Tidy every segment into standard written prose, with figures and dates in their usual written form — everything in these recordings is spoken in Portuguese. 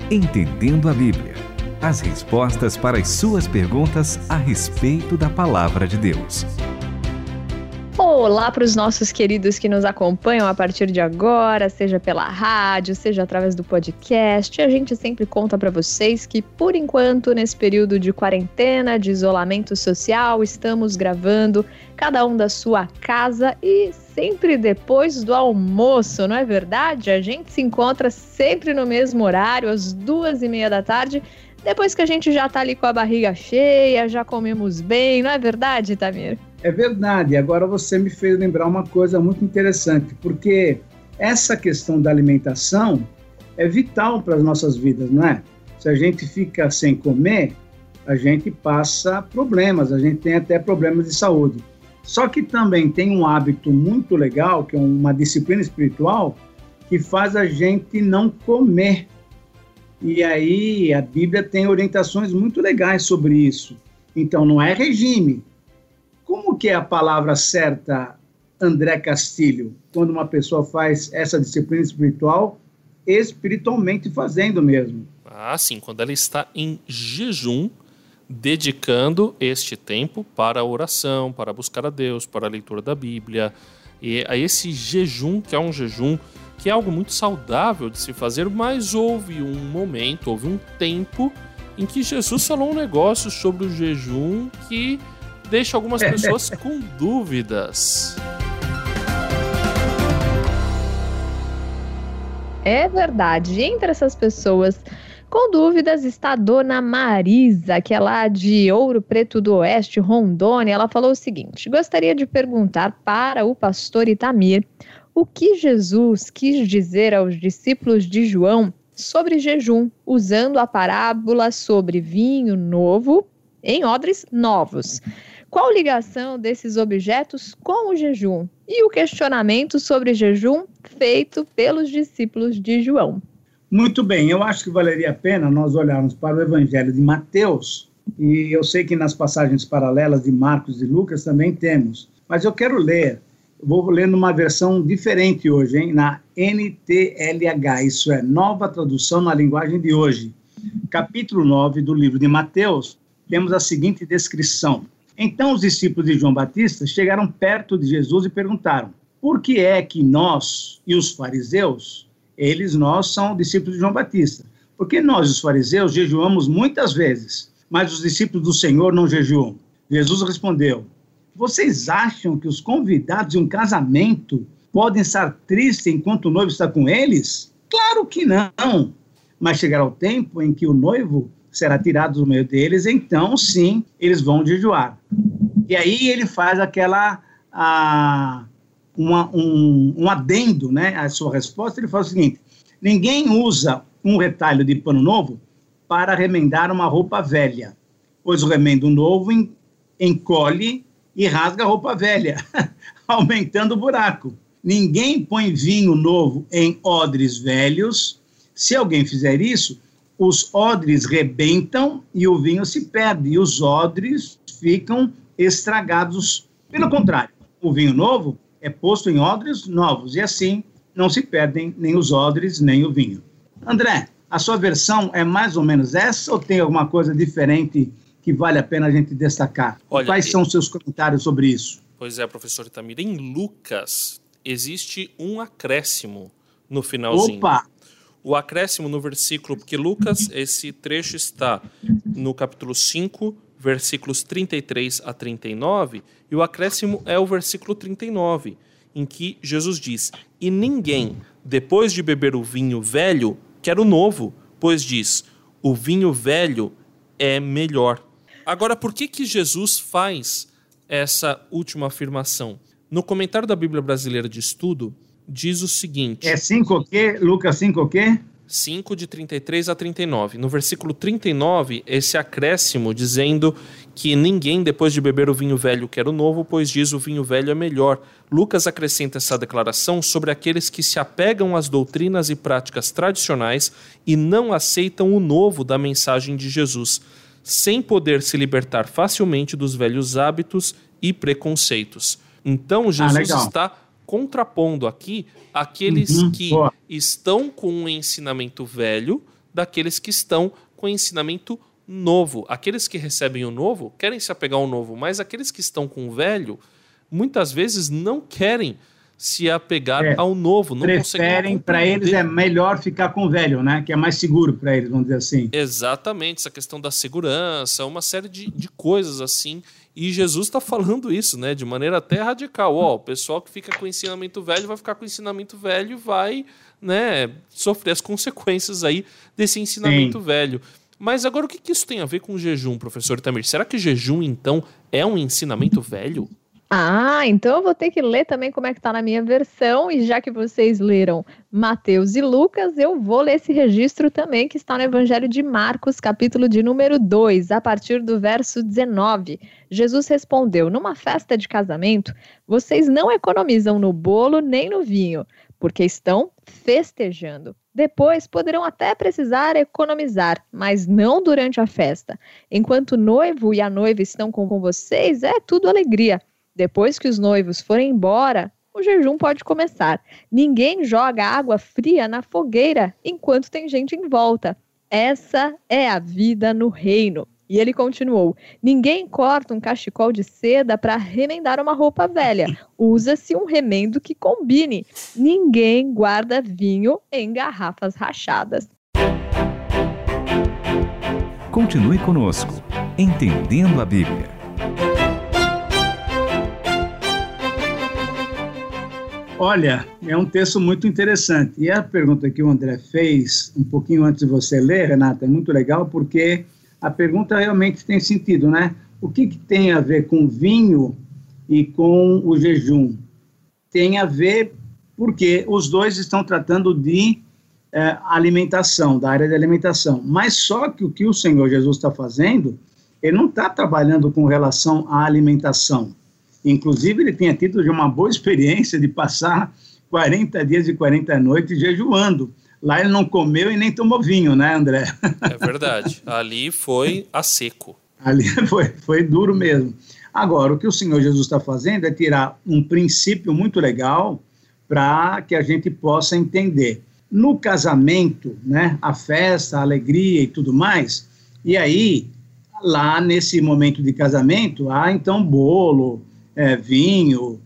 Entendendo a Bíblia. As respostas para as suas perguntas a respeito da Palavra de Deus. Olá para os nossos queridos que nos acompanham a partir de agora, seja pela rádio, seja através do podcast. A gente sempre conta para vocês que, por enquanto, nesse período de quarentena, de isolamento social, estamos gravando cada um da sua casa e sempre depois do almoço, não é verdade? A gente se encontra sempre no mesmo horário, às 2:30 da tarde, depois que a gente já tá ali com a barriga cheia, já comemos bem, não é verdade, Tamir? É verdade. Agora você me fez lembrar uma coisa muito interessante, porque essa questão da alimentação é vital para as nossas vidas, não é? Se a gente fica sem comer, a gente passa problemas, a gente tem até problemas de saúde. Só que também tem um hábito muito legal, que é uma disciplina espiritual, que faz a gente não comer. E aí a Bíblia tem orientações muito legais sobre isso. Então não é regime. Como que é a palavra certa, André Castilho, quando uma pessoa faz essa disciplina espiritual, espiritualmente fazendo mesmo? Ah, sim, quando ela está em jejum, dedicando este tempo para a oração, para buscar a Deus, para a leitura da Bíblia. E a esse jejum, que é um jejum que é algo muito saudável de se fazer, mas houve um momento, houve um tempo em que Jesus falou um negócio sobre o jejum que deixa algumas pessoas com dúvidas. É verdade. Entre essas pessoas com dúvidas está a dona Marisa, que é lá de Ouro Preto do Oeste, Rondônia. Ela falou o seguinte: gostaria de perguntar para o pastor Itamir o que Jesus quis dizer aos discípulos de João sobre jejum, usando a parábola sobre vinho novo em odres novos. Qual ligação desses objetos com o jejum? E o questionamento sobre jejum feito pelos discípulos de João. Muito bem, eu acho que valeria a pena nós olharmos para o Evangelho de Mateus, e eu sei que nas passagens paralelas de Marcos e Lucas também temos, mas eu quero ler, vou ler numa versão diferente hoje, hein? Na NTLH, isso é, Nova Tradução na Linguagem de Hoje. Capítulo 9 do livro de Mateus, temos a seguinte descrição. Então os discípulos de João Batista chegaram perto de Jesus e perguntaram: por que é que nós e os fariseus, nós são discípulos de João Batista, porque nós, os fariseus, jejuamos muitas vezes, mas os discípulos do Senhor não jejuam? Jesus respondeu: vocês acham que os convidados de um casamento podem estar tristes enquanto o noivo está com eles? Claro que não! Mas chegará o tempo em que o noivo será tirado do meio deles, então sim, eles vão jejuar. E aí ele faz um adendo, né, à sua resposta. Ele fala o seguinte: ninguém usa um retalho de pano novo para remendar uma roupa velha, pois o remendo novo encolhe e rasga a roupa velha, aumentando o buraco. Ninguém põe vinho novo em odres velhos. Se alguém fizer isso, os odres rebentam e o vinho se perde, e os odres ficam estragados. Pelo contrário, o vinho novo é posto em odres novos, e assim não se perdem nem os odres, nem o vinho. André, a sua versão é mais ou menos essa, ou tem alguma coisa diferente que vale a pena a gente destacar? Olha, quais são os seus comentários sobre isso? Pois é, professor Itamir, em Lucas existe um acréscimo no finalzinho. Opa! O acréscimo no versículo, porque Lucas, esse trecho está no capítulo 5, versículos 33 a 39, e o acréscimo é o versículo 39, em que Jesus diz: e ninguém, depois de beber o vinho velho, quer o novo, pois diz: o vinho velho é melhor. Agora, por que Jesus faz essa última afirmação? No comentário da Bíblia Brasileira de Estudo, diz o seguinte... É 5 o quê? Lucas 5 o quê? 5 de 33 a 39. No versículo 39, esse acréscimo dizendo que ninguém, depois de beber o vinho velho, quer o novo, pois diz o vinho velho é melhor. Lucas acrescenta essa declaração sobre aqueles que se apegam às doutrinas e práticas tradicionais e não aceitam o novo da mensagem de Jesus, sem poder se libertar facilmente dos velhos hábitos e preconceitos. Então, Jesus está contrapondo aqui aqueles que estão com um ensinamento velho, daqueles que estão com ensinamento novo. Aqueles que recebem o novo querem se apegar ao novo, mas aqueles que estão com o velho, muitas vezes não querem se apegar ao novo. Não preferem, para eles é melhor ficar com o velho, né? Que é mais seguro para eles, vamos dizer assim. Exatamente, essa questão da segurança, uma série de coisas assim. E Jesus está falando isso, né? De maneira até radical. O pessoal que fica com o ensinamento velho vai ficar com o ensinamento velho e vai, né, sofrer as consequências aí desse ensinamento velho. Mas agora o que isso tem a ver com o jejum, professor Itamir? Será que jejum, então, é um ensinamento velho? Então eu vou ter que ler também como é que tá na minha versão, e já que vocês leram Mateus e Lucas, eu vou ler esse registro também que está no Evangelho de Marcos, capítulo de número 2, a partir do verso 19. Jesus respondeu: numa festa de casamento, vocês não economizam no bolo nem no vinho, porque estão festejando. Depois poderão até precisar economizar, mas não durante a festa. Enquanto o noivo e a noiva estão com vocês, é tudo alegria. Depois que os noivos forem embora, o jejum pode começar. Ninguém joga água fria na fogueira enquanto tem gente em volta. Essa é a vida no reino. E ele continuou: ninguém corta um cachecol de seda para remendar uma roupa velha. Usa-se um remendo que combine. Ninguém guarda vinho em garrafas rachadas. Continue conosco, Entendendo a Bíblia. Olha, é um texto muito interessante. E a pergunta que o André fez, um pouquinho antes de você ler, Renata, é muito legal, porque a pergunta realmente tem sentido, né? O que tem a ver com vinho e com o jejum? Tem a ver porque os dois estão tratando de alimentação, da área de alimentação. Mas só que o que o Senhor Jesus está fazendo, ele não está trabalhando com relação à alimentação. Inclusive, ele tinha tido uma boa experiência de passar 40 dias e 40 noites jejuando. Lá ele não comeu e nem tomou vinho, né, André? É verdade. Ali foi a seco. Ali foi duro mesmo. Agora, o que o Senhor Jesus está fazendo é tirar um princípio muito legal para que a gente possa entender. No casamento, né, a festa, a alegria e tudo mais, e aí, lá nesse momento de casamento, há então bolo, vinho,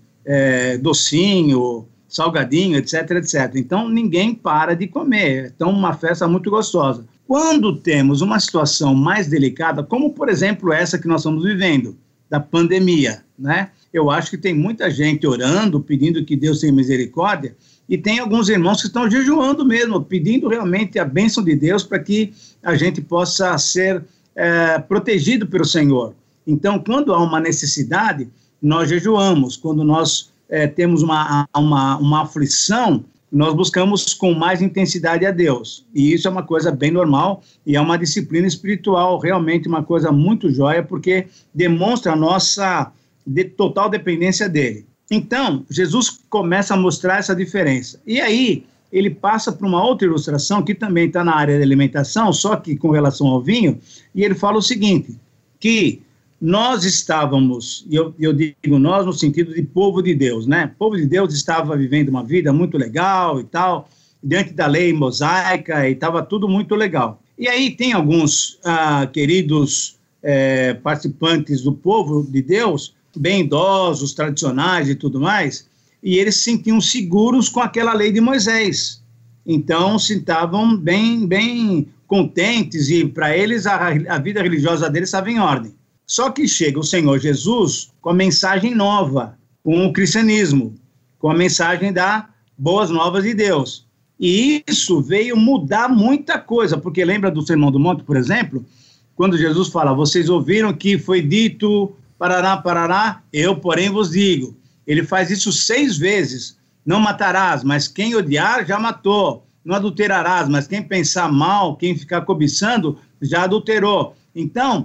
docinho, salgadinho, etc, etc. Então, ninguém para de comer. Então, uma festa muito gostosa. Quando temos uma situação mais delicada, como, por exemplo, essa que nós estamos vivendo, da pandemia, né? Eu acho que tem muita gente orando, pedindo que Deus tenha misericórdia, e tem alguns irmãos que estão jejuando mesmo, pedindo realmente a bênção de Deus para que a gente possa ser protegido pelo Senhor. Então, quando há uma necessidade, nós jejuamos. Quando nós temos uma aflição, nós buscamos com mais intensidade a Deus. E isso é uma coisa bem normal e é uma disciplina espiritual, realmente uma coisa muito jóia, porque demonstra a nossa total dependência dele. Então, Jesus começa a mostrar essa diferença. E aí, ele passa para uma outra ilustração, que também está na área da alimentação, só que com relação ao vinho, e ele fala o seguinte, que nós estávamos, e eu digo nós no sentido de povo de Deus, né? O povo de Deus estava vivendo uma vida muito legal e tal, diante da lei mosaica, e estava tudo muito legal. E aí tem alguns queridos participantes do povo de Deus, bem idosos, tradicionais e tudo mais, e eles se sentiam seguros com aquela lei de Moisés. Então, se estavam bem contentes, e para eles a vida religiosa deles estava em ordem. Só que chega o Senhor Jesus com a mensagem nova, com o cristianismo, com a mensagem da boas novas de Deus. E isso veio mudar muita coisa, porque lembra do Sermão do Monte, por exemplo, quando Jesus fala, vocês ouviram que foi dito, parará, parará, eu, porém, vos digo. Ele faz isso 6 vezes, não matarás, mas quem odiar já matou, não adulterarás, mas quem pensar mal, quem ficar cobiçando, já adulterou. Então,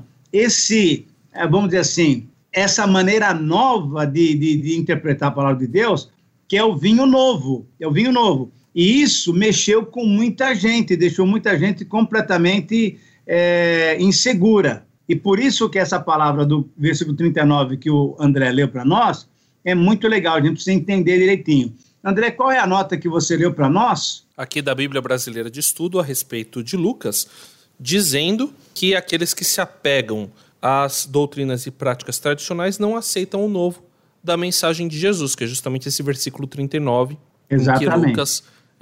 vamos dizer assim, essa maneira nova de interpretar a palavra de Deus, que é o vinho novo, E isso mexeu com muita gente, deixou muita gente completamente insegura. E por isso que essa palavra do versículo 39 que o André leu para nós, é muito legal, a gente precisa entender direitinho. André, qual é a nota que você leu para nós? aqui da Bíblia Brasileira de Estudo a respeito de Lucas, dizendo que aqueles que se apegam às doutrinas e práticas tradicionais não aceitam o novo da mensagem de Jesus, que é justamente esse versículo 39, Exatamente.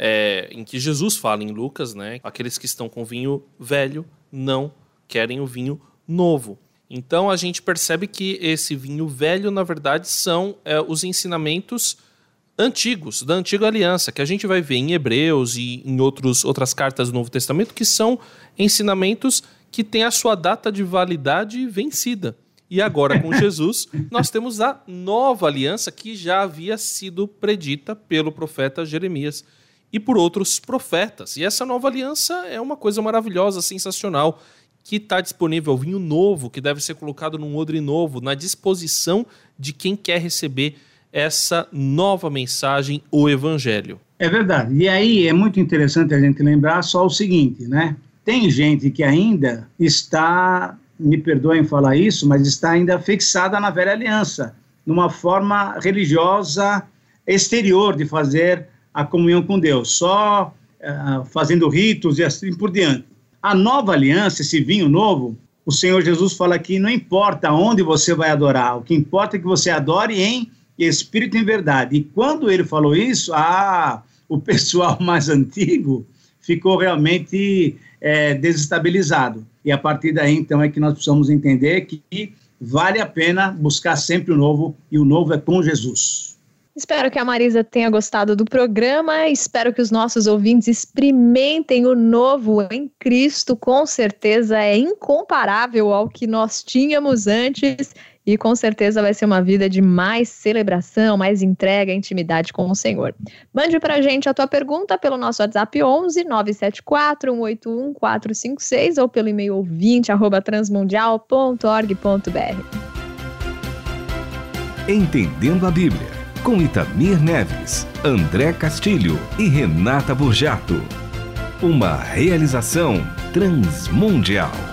em que Jesus fala em Lucas, né? Aqueles que estão com vinho velho não querem o vinho novo. Então a gente percebe que esse vinho velho, na verdade, são os ensinamentos antigos, da antiga aliança, que a gente vai ver em Hebreus e em outras cartas do Novo Testamento, que são ensinamentos que têm a sua data de validade vencida. E agora, com Jesus, nós temos a nova aliança que já havia sido predita pelo profeta Jeremias e por outros profetas. E essa nova aliança é uma coisa maravilhosa, sensacional, que está disponível, vinho novo, que deve ser colocado num odre novo, na disposição de quem quer receber essa nova mensagem, o Evangelho. É verdade. E aí é muito interessante a gente lembrar só o seguinte, né? Tem gente que ainda está, me perdoem falar isso, mas está ainda fixada na velha aliança, numa forma religiosa exterior de fazer a comunhão com Deus, só fazendo ritos e assim por diante. A nova aliança, esse vinho novo, o Senhor Jesus fala que não importa onde você vai adorar, o que importa é que você adore em espírito e em verdade. E quando ele falou isso, o pessoal mais antigo ficou realmente desestabilizado. E a partir daí, então, é que nós precisamos entender que vale a pena buscar sempre o novo, e o novo é com Jesus. Espero que a Marisa tenha gostado do programa, espero que os nossos ouvintes experimentem o novo em Cristo, com certeza é incomparável ao que nós tínhamos antes e com certeza vai ser uma vida de mais celebração, mais entrega, intimidade com o Senhor. Mande pra gente a tua pergunta pelo nosso WhatsApp 11 974 181 456 ou pelo e-mail ouvinte@transmundial.org.br. Entendendo a Bíblia, com Itamir Neves, André Castilho e Renata Burjato. Uma realização Transmundial.